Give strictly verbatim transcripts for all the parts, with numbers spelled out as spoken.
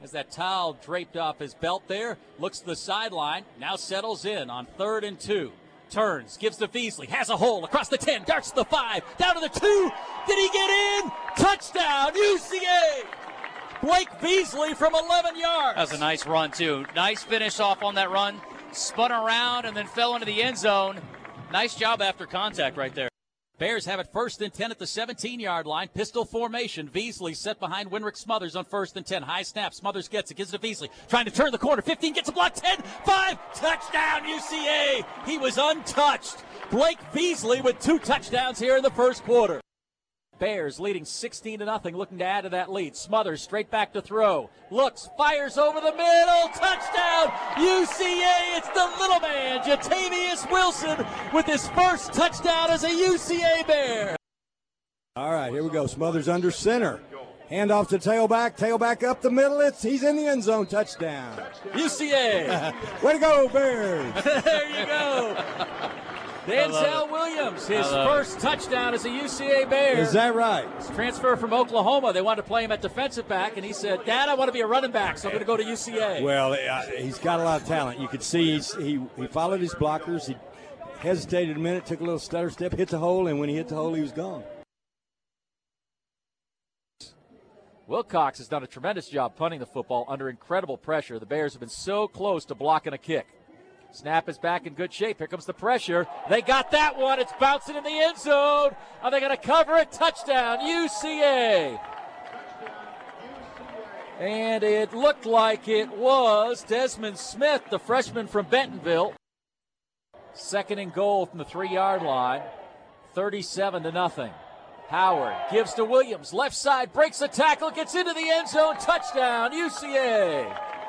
As that towel draped off his belt there, looks to the sideline, now settles in on third and two. Turns, gives to Beasley, has a hole across the ten, darts to the five, down to the two. Did he get in? Touchdown, U C A! Blake Beasley from eleven yards. That was a nice run, too. Nice finish off on that run. Spun around and then fell into the end zone. Nice job after contact right there. Bears have it first and ten at the seventeen-yard line. Pistol formation. Beasley set behind Winrick Smothers on first and ten. High snap. Smothers gets it. Gives it to Beasley. Trying to turn the corner. fifteen gets a block. ten, five. Touchdown, U C A. He was untouched. Blake Beasley with two touchdowns here in the first quarter. Bears leading sixteen to nothing, looking to add to that lead. Smothers straight back to throw. Looks, fires over the middle. Touchdown, U C A. It's the little man, Jatavius Wilson, with his first touchdown as a U C A Bear. All right, here we go. Smothers under center. Hand off to tailback. Tailback up the middle. It's he's in the end zone. Touchdown, U C A. Way to go, Bears. There you go. Denzel Williams, his first touchdown as a U C A Bear. Is that right? His transfer from Oklahoma. They wanted to play him at defensive back, and he said, Dad, I want to be a running back, so I'm going to go to U C A. Well, uh, he's got a lot of talent. You could see he's, he, he followed his blockers. He hesitated a minute, took a little stutter step, hit the hole, and when he hit the hole, he was gone. Wilcox has done a tremendous job punting the football under incredible pressure. The Bears have been so close to blocking a kick. Snap is back in good shape. Here comes the pressure. They got that one. It's bouncing in the end zone. Are they going to cover it? Touchdown, U C A. And it looked like it was Desmond Smith, the freshman from Bentonville. Second and goal from the three-yard line. thirty-seven to nothing. Howard gives to Williams. Left side, breaks the tackle, gets into the end zone. Touchdown, U C A.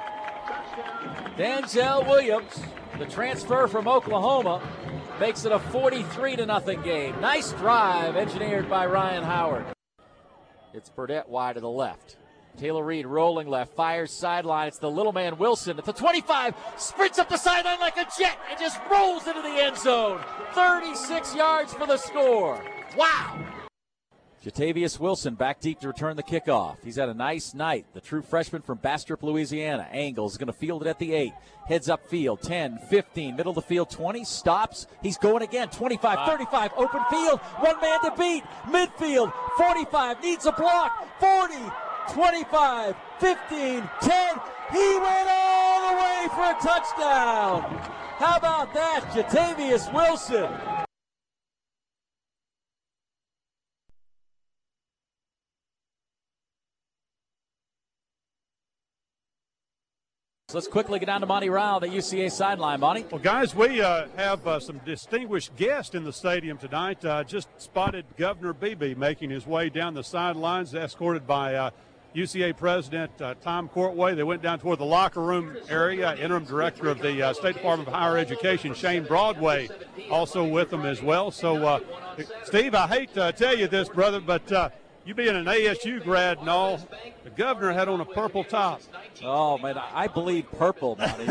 Denzel Williams, the transfer from Oklahoma, makes it a forty-three to nothing game. Nice drive engineered by Ryan Howard. It's Burdett wide to the left. Taylor Reed rolling left, fires sideline. It's the little man Wilson at the twenty-five, sprints up the sideline like a jet and just rolls into the end zone. thirty-six yards for the score. Wow! Jatavius Wilson back deep to return the kickoff. He's had a nice night. The true freshman from Bastrop, Louisiana. Angles going to field it at the eight. Heads up field, ten, fifteen, middle of the field, twenty, stops. He's going again, twenty-five, thirty-five, open field, one man to beat. Midfield, forty-five, needs a block, forty, twenty-five, fifteen, ten. He went all the way for a touchdown. How about that, Jatavius Wilson? Let's quickly get down to Monty Rao, the U C A sideline. Monty? Well, guys, we uh, have uh, some distinguished guests in the stadium tonight. Uh, just spotted Governor Beebe making his way down the sidelines, escorted by uh, U C A President uh, Tom Courtway. They went down toward the locker room area. Interim Director of the uh, State Department of Higher Education, Shane Broadway, also with them as well. So, uh, Steve, I hate to tell you this, brother, but uh, you being an A S U grad and all, the governor had on a purple top. Oh, man, I bleed purple, Monty.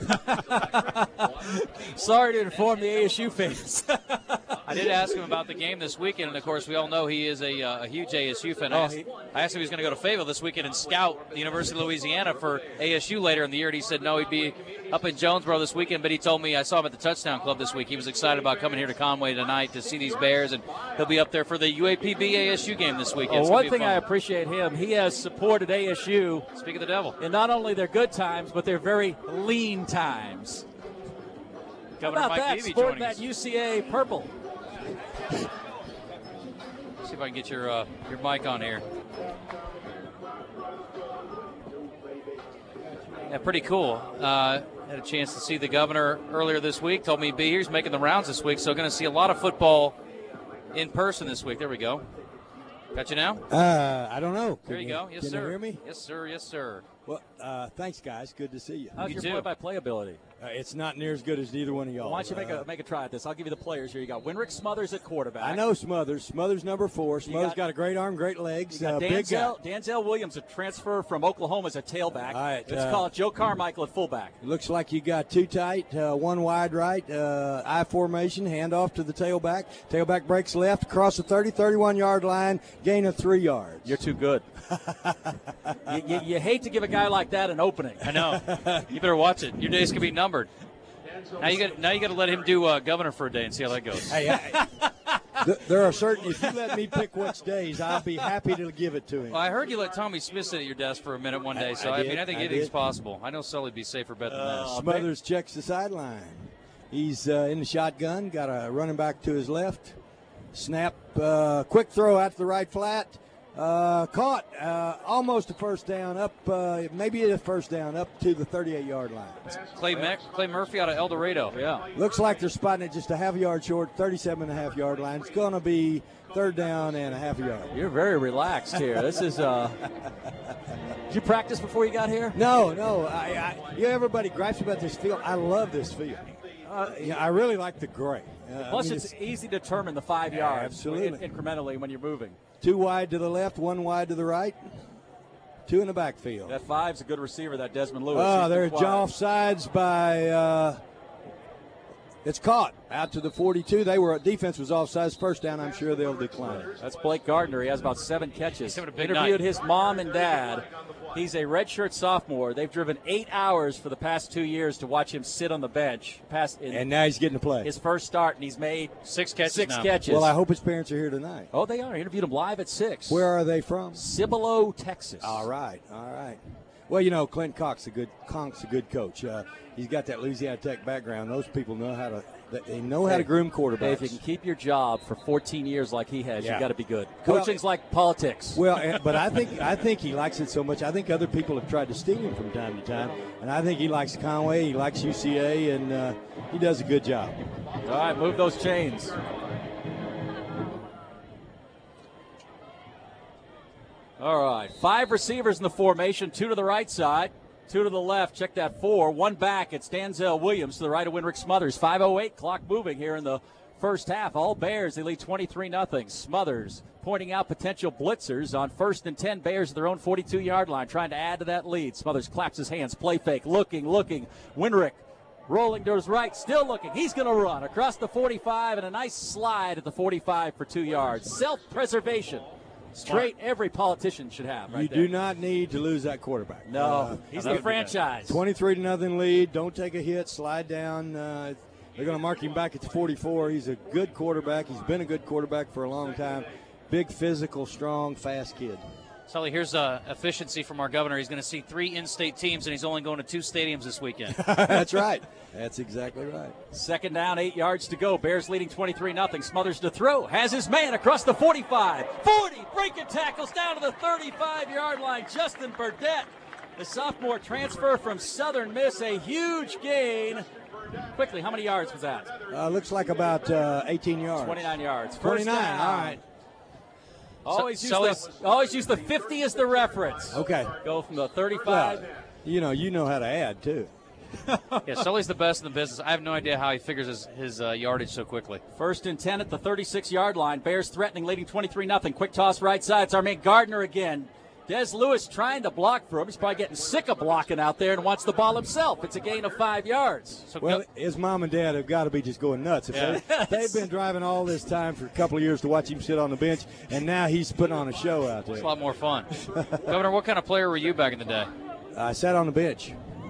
Sorry to inform the A S U fans. I did ask him about the game this weekend, and, of course, we all know he is a, uh, a huge A S U fan. I asked, I asked him if he was going to go to Fayetteville this weekend and scout the University of Louisiana for A S U later in the year, and he said no, he'd be up in Jonesboro this weekend, but he told me, I saw him at the Touchdown Club this week. He was excited about coming here to Conway tonight to see these Bears, and he'll be up there for the U A P B A S U game this weekend. Well, one thing I appreciate him, he has supported A S U. Speak of the devil. In not only their good times, but their very lean times. Governor How about Mike that, Beebe sporting joining that us. U C A purple? See if I can get your uh, your mic on here. Yeah, pretty cool. Uh, had a chance to see the governor earlier this week. Told me he'd be here. He's making the rounds this week, so going to see a lot of football in person this week. There we go. Got you now? Uh, I don't know. There you, you go. Yes, can sir. you hear me? Yes, sir. Yes, sir. Well, uh, thanks, guys. Good to see you. How's You your too. play-by-play ability? Uh, it's not near as good as either one of y'all. Why don't you make uh, a make a try at this? I'll give you the players here. You got Winrick Smothers at quarterback. I know Smothers. Smothers number four. Smothers got, got a great arm, great legs, you got uh, big guy. Danzel, Danzel Williams, a transfer from Oklahoma, as a tailback. All right, Let's uh, call it Joe Carmichael at fullback. It looks like you got two tight, uh, one wide right, uh, I formation, hand off to the tailback. Tailback breaks left, across the thirty, thirty-one-yard line, gain of three yards. You're too good. you, you, you hate to give a guy like that an opening. I know. You better watch it. Your days can be numbered. Now you got now you got to let him do uh, governor for a day and see how that goes. Hey, I, th- there are certain. If you let me pick which days, I'll be happy to give it to him. Well, I heard you let Tommy Smith sit at your desk for a minute one day, so I I, did, mean I think I anything's did. possible. I know Sully'd be safer bet than Uh, this. Smothers checks the sideline. He's uh, in the shotgun. Got a running back to his left. Snap, uh, quick throw out to the right flat. Uh, caught, uh, almost a first down, up, uh, maybe a first down, up to the thirty-eight-yard line. Clay Mac- Clay Murphy out of El Dorado. Yeah. Looks like they're spotting it just a half yard short, thirty-seven and a half yard line. It's going to be third down and a half a yard. You're very relaxed here. This is. Uh, did you practice before you got here? No, no. I, I, you know, everybody gripes about this field. I love this field. Uh, yeah, I really like the gray. Uh, Plus, I mean, it's, easy to determine the five yards absolutely. in- incrementally when you're moving. Two wide to the left, one wide to the right, two in the backfield. That five's a good receiver, that Desmond Lewis. Oh, He's they're been quiet. off sides by. Uh, it's caught out to the forty-two. They were defense was offsides. First down. I'm sure they'll decline it. That's Blake Gardner. He has about seven catches. He's having a big Interviewed night. his mom and dad. He's a redshirt sophomore. They've driven eight hours for the past two years to watch him sit on the bench. Past in And now he's getting to play. his first start, and he's made Six catches six now. catches. Well, I hope his parents are here tonight. oh, they are. I interviewed him live at six. Where are they from? Cibolo, Texas. All right, all right. Well, you know, Clint Cox a good Conk's a good coach. Uh, he's got that Louisiana Tech background. Those people know how to they know how to groom quarterbacks. Hey, if you can keep your job for fourteen years like he has, Yeah. you got to be good. Well, Coaching's like politics. Well, and- but I think I think he likes it so much. I think other people have tried to steal him from time to time, and I think he likes Conway. He likes U C A, and uh, he does a good job. All right, move those chains. All right, five receivers in the formation, two to the right side, two to the left. Check that four. One back. It's Danzel Williams to the right of Winrick Smothers. five oh eight, clock moving here in the first half. All Bears, they lead twenty-three nothing. Smothers pointing out potential blitzers on first and ten. Bears at their own forty-two-yard line, trying to add to that lead. Smothers claps his hands, play fake, looking, looking. Winrick rolling to his right, still looking. He's going to run across the forty-five and a nice slide at the forty-five for two yards. Self-preservation. Straight every politician should have right you there. do not need to lose that quarterback. No, Uh, he's that the would be franchise. twenty-three to nothing lead. Don't take a hit. Slide down. Uh, they're going to mark him back at the forty-four. He's a good quarterback. He's been a good quarterback for a long time. Big, physical, strong, fast kid. Sully, here's uh, efficiency from our governor. He's going to see three in-state teams, and he's only going to two stadiums this weekend. That's right. That's exactly right. Second down, eight yards to go. Bears leading twenty-three nothing. Smothers to throw. Has his man across the forty-five. forty. Breaking tackles down to the thirty-five-yard line. Justin Burdett, the sophomore transfer from Southern Miss. A huge gain. Quickly, how many yards was that? Uh, looks like about uh, eighteen yards. twenty-nine yards. First twenty-nine. down. All right. Always, So- use so the, always use the fifty as the reference. Okay. Go from the thirty-five. Well, you know, you know how to add too. Yeah, Sully's the best in the business. I have no idea how he figures his, his uh, yardage so quickly. First and ten at the thirty-six-yard line. Bears threatening, leading twenty-three nothing. Quick toss right side. It's our man Gardner again. Des Lewis trying to block for him. He's probably getting sick of blocking out there and wants the ball himself. It's a gain of five yards. So Well, go- his mom and dad have got to be just going nuts. If Yeah. they, they've been driving all this time for a couple of years to watch him sit on the bench, and now he's putting on a show out there. it's a lot more fun. Governor, what kind of player were you back in the day? I sat on the bench.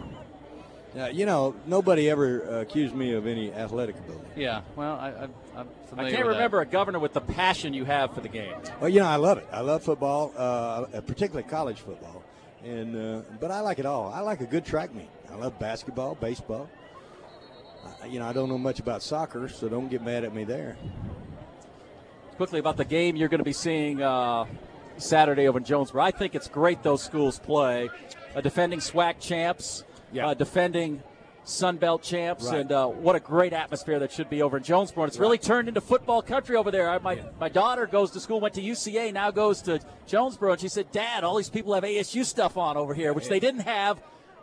Uh, you know, nobody ever uh, accused me of any athletic ability. Yeah, well, I, I, I'm familiar I can't with remember a governor with the passion you have for the game. Well, you know, I love it. I love football, uh, particularly college football. And uh, but I like it all. I like a good track meet. I love basketball, baseball. Uh, you know, I don't know much about soccer, so don't get mad at me there. Quickly about the game you're going to be seeing uh, Saturday over in Jonesboro. I think it's great those schools play. Uh, defending SWAC champs, Yeah. uh, defending Sun Belt champs, Right. and uh, what a great atmosphere that should be over in Jonesboro. And it's really turned into football country over there. I, my, my daughter goes to school, went to U C A, now goes to Jonesboro, and she said, Dad, all these people have A S U stuff on over here, which they didn't have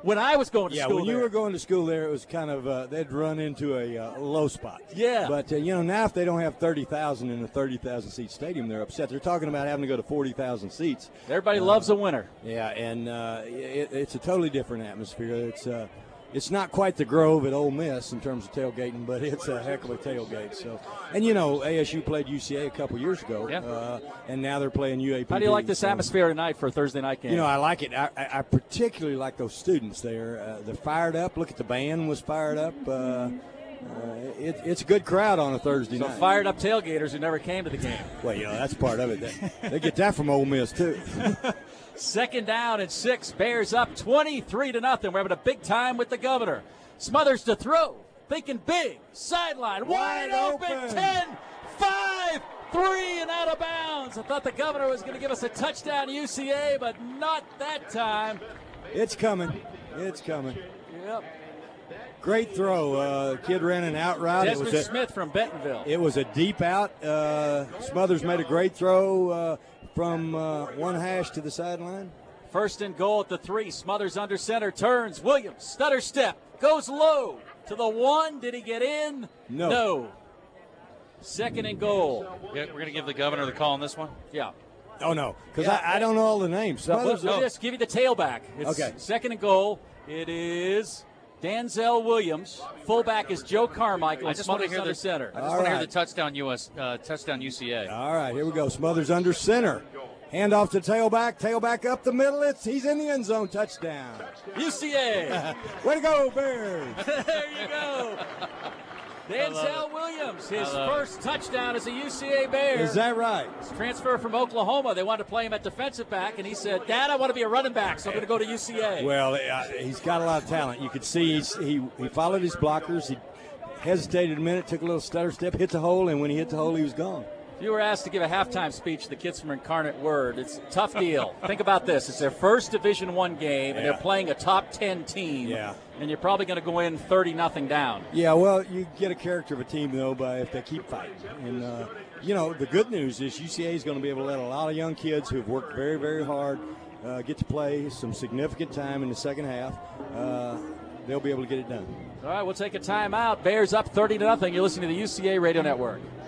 when I was going to yeah, school. when you there. were going to school there, it was kind of uh, they'd run into a uh, low spot. Yeah. But uh, you know, now if they don't have thirty thousand in a thirty thousand seat stadium, they're upset. They're talking about having to go to forty thousand seats. Everybody uh, loves a winner. Yeah, and uh, it, it's a totally different atmosphere. It's uh, it's not quite the Grove at Ole Miss in terms of tailgating, but it's a heck of a tailgate. So, and you know, A S U played U C A a couple years ago, Yeah. uh, and now they're playing U A P B. How do you like this so, atmosphere tonight for a Thursday night game? You know, I like it. I, I I particularly like those students there. Uh, they're fired up. Look at the band was fired up. Uh, uh, it, it's a good crowd on a Thursday so night. fired up tailgaters who never came to the game. Well, you know, that's part of it. They, they get that from Ole Miss too. Second down and six. Bears up twenty-three to nothing. We're having a big time with the governor. Smothers to throw. Thinking big. Sideline. Wide, Wide open. open. ten, five, three, and out of bounds. I thought the governor was going to give us a touchdown U C A, but not that time. It's coming. It's coming. Yep. Great throw. Uh, kid ran an out route. Desmond it was a, Smith from Bentonville. It was a deep out. Uh, Smothers made a great throw uh, from uh, one hash to the sideline. First and goal at the three. Smothers under center. Turns. Williams. Stutter step. Goes low to the one. Did he get in? No. No. Second and goal. Yeah, we're going to give the governor the call on this one. Yeah. Oh, no, because Yeah. I, I don't know all the names. So we'll, Smothers, we'll just give you the tailback. It's Okay. Second and goal. It is Danzel Williams. Fullback is Joe Carmichael. I just want to Smothers hear under the center. I just All want to hear right. the touchdown U S uh, touchdown U C A. All right, here we go. Smothers under center. Hand off to tailback. Tailback up the middle. It's He's in the end zone. Touchdown. U C A. Way to go, Bears. There you go. Denzel Williams, his I love first touchdown as a U C A Bear. Is that right? Transfer from Oklahoma. They wanted to play him at defensive back, and he said, Dad, I want to be a running back, so I'm going to go to U C A. Well, uh, he's got a lot of talent. You could see he's, he he followed his blockers. He hesitated a minute, took a little stutter step, hit the hole, and when he hit the hole, he was gone. If you were asked to give a halftime speech to the kids from Incarnate Word, it's a tough deal. Think about this. It's their first Division One game, and Yeah. they're playing a top ten team. Yeah. And you're probably going to go in thirty nothing down. Yeah, well, you get a character of a team, though, by if they keep fighting. And, uh, you know, the good news is U C A is going to be able to let a lot of young kids who have worked very, very hard uh, get to play some significant time in the second half. Uh, they'll be able to get it done. All right, we'll take a timeout. Bears up thirty to nothing. You're listening to the U C A Radio Network.